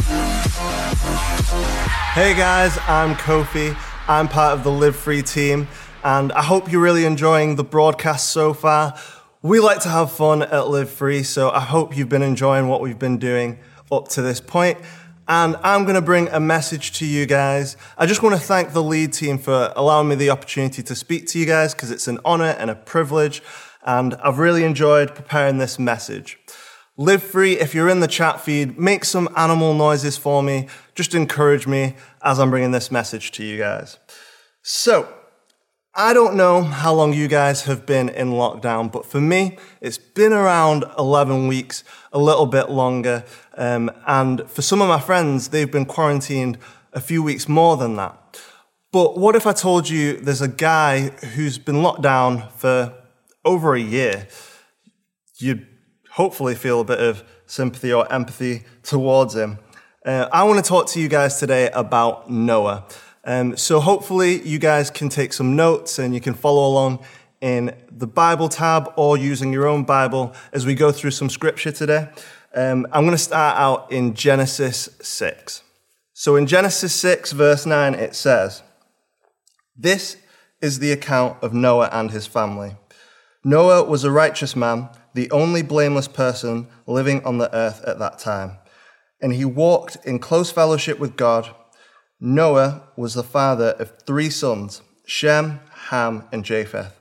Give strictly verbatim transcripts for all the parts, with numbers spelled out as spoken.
Hey guys, I'm Kofi. I'm part of the Live Free team, and I hope you're really enjoying the broadcast so far. We like to have fun at Live Free, so I hope you've been enjoying what we've been doing up to this point. And I'm going to bring a message to you guys. I just want to thank the lead team for allowing me the opportunity to speak to you guys, because it's an honor and a privilege, and I've really enjoyed preparing this message. Live Free, if you're in the chat feed, make some animal noises for me. Just encourage me as I'm bringing this message to you guys. So, I don't know how long you guys have been in lockdown, but for me, it's been around eleven weeks, a little bit longer. Um, and for some of my friends, they've been quarantined a few weeks more than that. But what if I told you there's a guy who's been locked down for over a year? You'd hopefully feel a bit of sympathy or empathy towards him. Uh, I want to talk to you guys today about Noah. Um, so hopefully you guys can take some notes and you can follow along in the Bible tab or using your own Bible as we go through some scripture today. Um, I'm going to start out in Genesis six. So in Genesis six, verse nine, it says, "This is the account of Noah and his family. Noah was a righteous man, the only blameless person living on the earth at that time. And he walked in close fellowship with God. Noah was the father of three sons, Shem, Ham, and Japheth.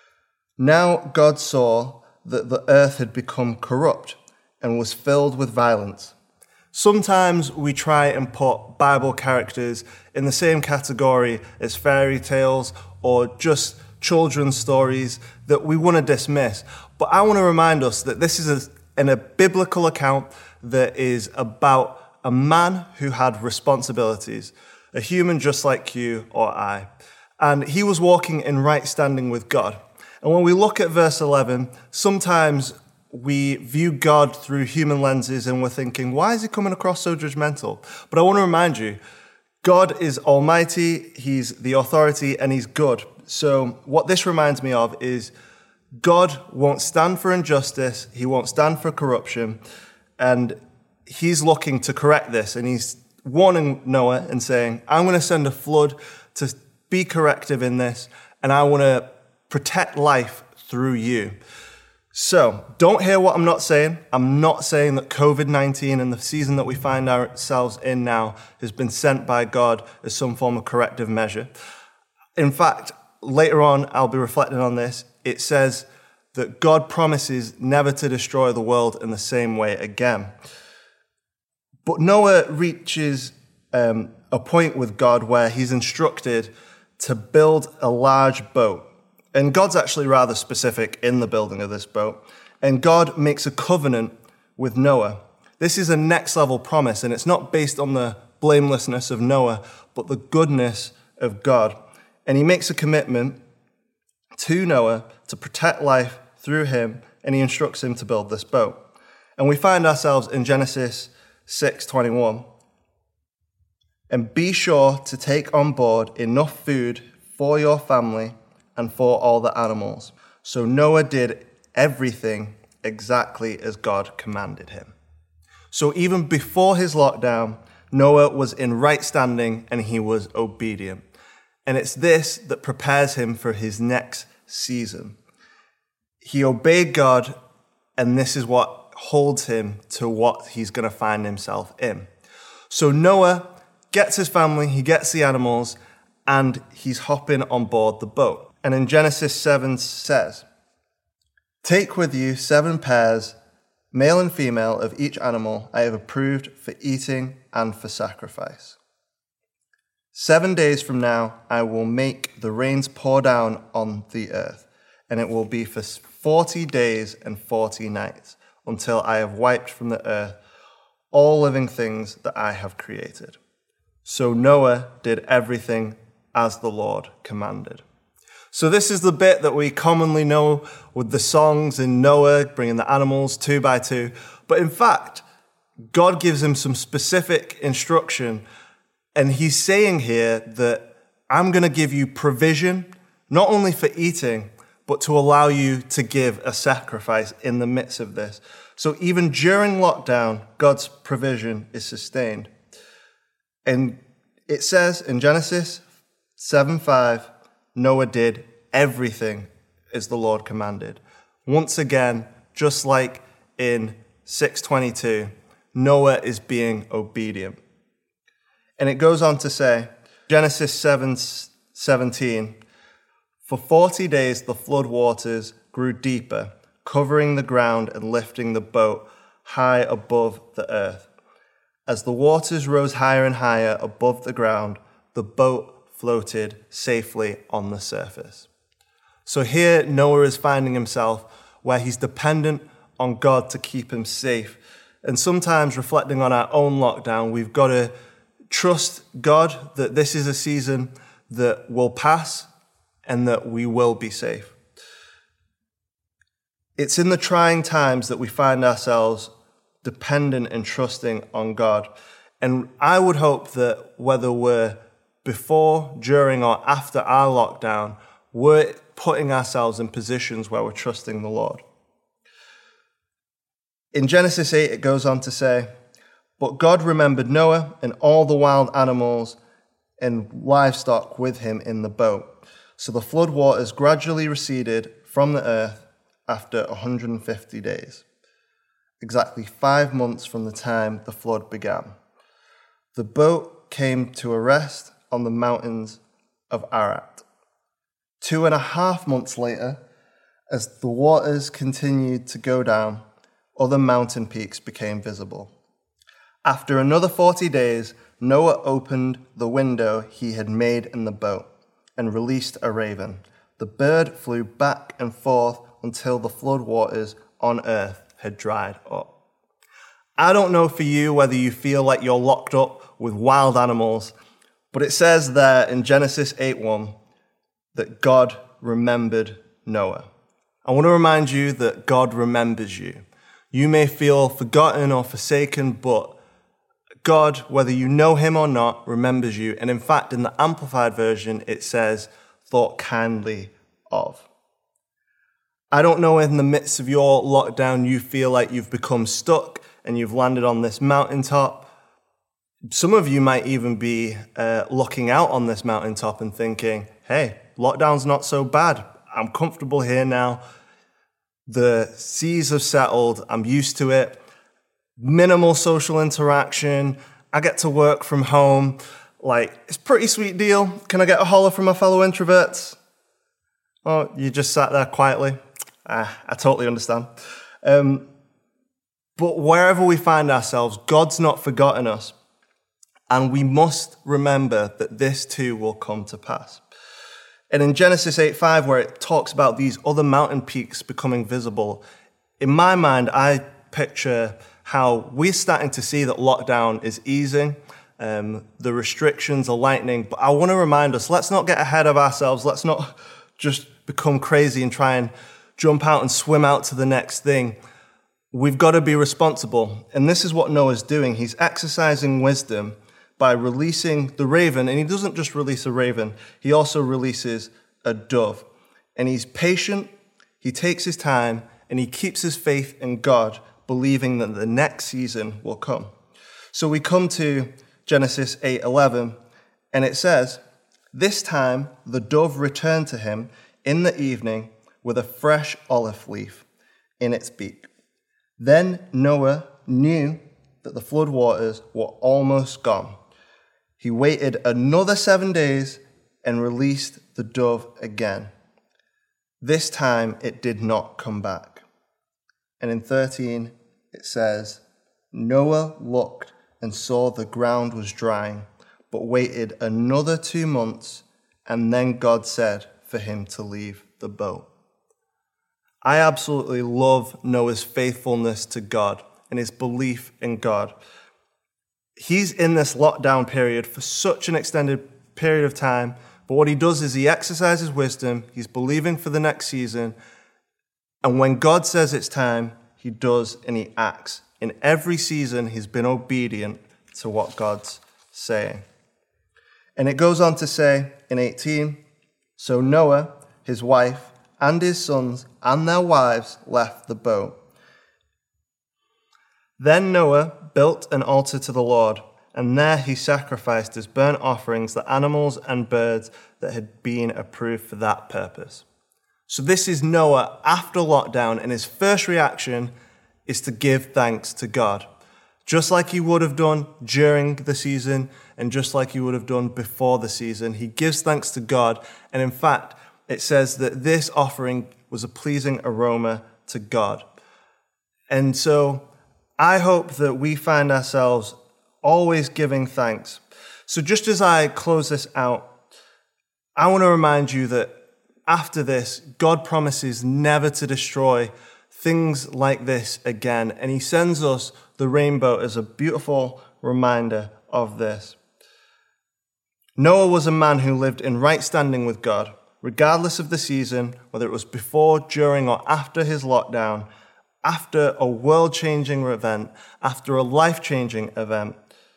Now God saw that the earth had become corrupt and was filled with violence." Sometimes we try and put Bible characters in the same category as fairy tales or just children's stories that we want to dismiss. But I want to remind us that this is a, in a biblical account that is about a man who had responsibilities, a human just like you or I. And he was walking in right standing with God. And when we look at verse eleven, sometimes we view God through human lenses and we're thinking, why is he coming across so judgmental? But I want to remind you, God is almighty, he's the authority, and he's good. So what this reminds me of is God won't stand for injustice, he won't stand for corruption, and he's looking to correct this, and he's warning Noah and saying, I'm going to send a flood to be corrective in this, and I want to protect life through you. So, don't hear what I'm not saying. I'm not saying that covid nineteen and the season that we find ourselves in now has been sent by God as some form of corrective measure. In fact, later on, I'll be reflecting on this. It says that God promises never to destroy the world in the same way again. But Noah reaches um, a point with God where he's instructed to build a large boat. And God's actually rather specific in the building of this boat. And God makes a covenant with Noah. This is a next level promise, and it's not based on the blamelessness of Noah, but the goodness of God. And he makes a commitment to Noah to protect life through him, and he instructs him to build this boat. And we find ourselves in Genesis six twenty-one. "And be sure to take on board enough food for your family and for all the animals." So Noah did everything exactly as God commanded him. So even before his lockdown, Noah was in right standing and he was obedient. And it's this that prepares him for his next season. He obeyed God, and this is what holds him to what he's going to find himself in. So Noah gets his family, he gets the animals, and he's hopping on board the boat. And in Genesis seven says, "Take with you seven pairs, male and female, of each animal I have approved for eating and for sacrifice. Seven days from now I will make the rains pour down on the earth, and it will be for forty days and forty nights, until I have wiped from the earth all living things that I have created." So Noah did everything as the Lord commanded. So this is the bit that we commonly know with the songs in Noah, bringing the animals two by two. But in fact, God gives him some specific instruction. And he's saying here that I'm going to give you provision, not only for eating, but to allow you to give a sacrifice in the midst of this. So even during lockdown, God's provision is sustained. And it says in Genesis seven five, Noah did everything as the Lord commanded. Once again, just like in six twenty-two, Noah is being obedient. And it goes on to say, Genesis seven seventeen, for forty days the flood waters grew deeper, covering the ground and lifting the boat high above the earth. As the waters rose higher and higher above the ground, the boat floated safely on the surface. So here Noah is finding himself where he's dependent on God to keep him safe. And sometimes reflecting on our own lockdown, we've got to trust God that this is a season that will pass and that we will be safe. It's in the trying times that we find ourselves dependent and trusting on God. And I would hope that whether we're before, during, or after our lockdown, we're putting ourselves in positions where we're trusting the Lord. In Genesis eight, it goes on to say, but God remembered Noah and all the wild animals and livestock with him in the boat. So the flood waters gradually receded from the earth after one hundred fifty days, exactly five months from the time the flood began. The boat came to a rest on the mountains of Ararat. Two and a half months later, as the waters continued to go down, other mountain peaks became visible. After another forty days, Noah opened the window he had made in the boat and released a raven. The bird flew back and forth until the flood waters on earth had dried up. I don't know for you whether you feel like you're locked up with wild animals, but it says there in Genesis eight one that God remembered Noah. I want to remind you that God remembers you. You may feel forgotten or forsaken, but God, whether you know him or not, remembers you. And in fact, in the Amplified version, it says, thought kindly of. I don't know in the midst of your lockdown, you feel like you've become stuck and you've landed on this mountaintop. Some of you might even be uh, looking out on this mountaintop and thinking, hey, lockdown's not so bad. I'm comfortable here now. The seas have settled. I'm used to it. Minimal social interaction. I get to work from home. Like, it's a pretty sweet deal. Can I get a holler from my fellow introverts? Oh, you just sat there quietly. Ah, I totally understand. Um, but wherever we find ourselves, God's not forgotten us. And we must remember that this too will come to pass. And in Genesis eight five, where it talks about these other mountain peaks becoming visible, in my mind, I picture how we're starting to see that lockdown is easing. Um, the restrictions are lightening. But I want to remind us, let's not get ahead of ourselves. Let's not just become crazy and try and jump out and swim out to the next thing. We've got to be responsible. And this is what Noah's doing. He's exercising wisdom by releasing the raven. And he doesn't just release a raven. He also releases a dove. And he's patient. He takes his time and he keeps his faith in God, believing that the next season will come. So we come to Genesis eight eleven, and it says, this time the dove returned to him in the evening with a fresh olive leaf in its beak. Then Noah knew that the flood waters were almost gone. He waited another seven days and released the dove again. This time it did not come back. And in thirteen, it says, Noah looked and saw the ground was drying, but waited another two months, and then God said for him to leave the boat. I absolutely love Noah's faithfulness to God and his belief in God. He's in this lockdown period for such an extended period of time, but what he does is he exercises wisdom, he's believing for the next season, and when God says it's time, he does and he acts. In every season, he's been obedient to what God's saying. And it goes on to say in eighteen, so Noah, his wife, and his sons and their wives left the boat. Then Noah built an altar to the Lord, and there he sacrificed as burnt offerings the animals and birds that had been approved for that purpose. So this is Noah after lockdown, and his first reaction is to give thanks to God. Just like he would have done during the season, and just like he would have done before the season, he gives thanks to God. And in fact, it says that this offering was a pleasing aroma to God. And so I hope that we find ourselves always giving thanks. So just as I close this out, I want to remind you that after this, God promises never to destroy things like this again. And he sends us the rainbow as a beautiful reminder of this. Noah was a man who lived in right standing with God, regardless of the season, whether it was before, during, or after his lockdown, after a world-changing event, after a life-changing event.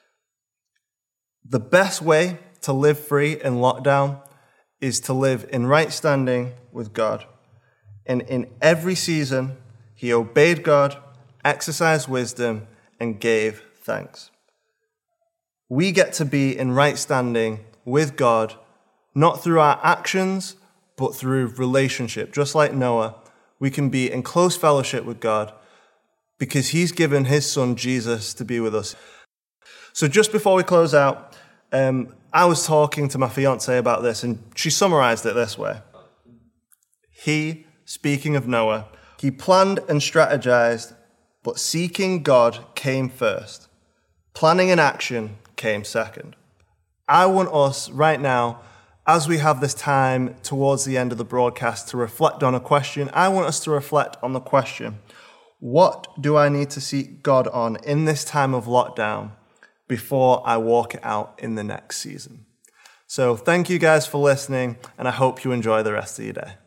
The best way to live free in lockdown is to live in right standing with God. And in every season, he obeyed God, exercised wisdom, and gave thanks. We get to be in right standing with God, not through our actions, but through relationship. Just like Noah, we can be in close fellowship with God because he's given his son Jesus to be with us. So just before we close out, um, I was talking to my fiance about this, and she summarized it this way. He, speaking of Noah, he planned and strategized, but seeking God came first. Planning and action came second. I want us right now, as we have this time towards the end of the broadcast, to reflect on a question. I want us to reflect on the question, what do I need to seek God on in this time of lockdown before I walk it out in the next season? So thank you guys for listening, and I hope you enjoy the rest of your day.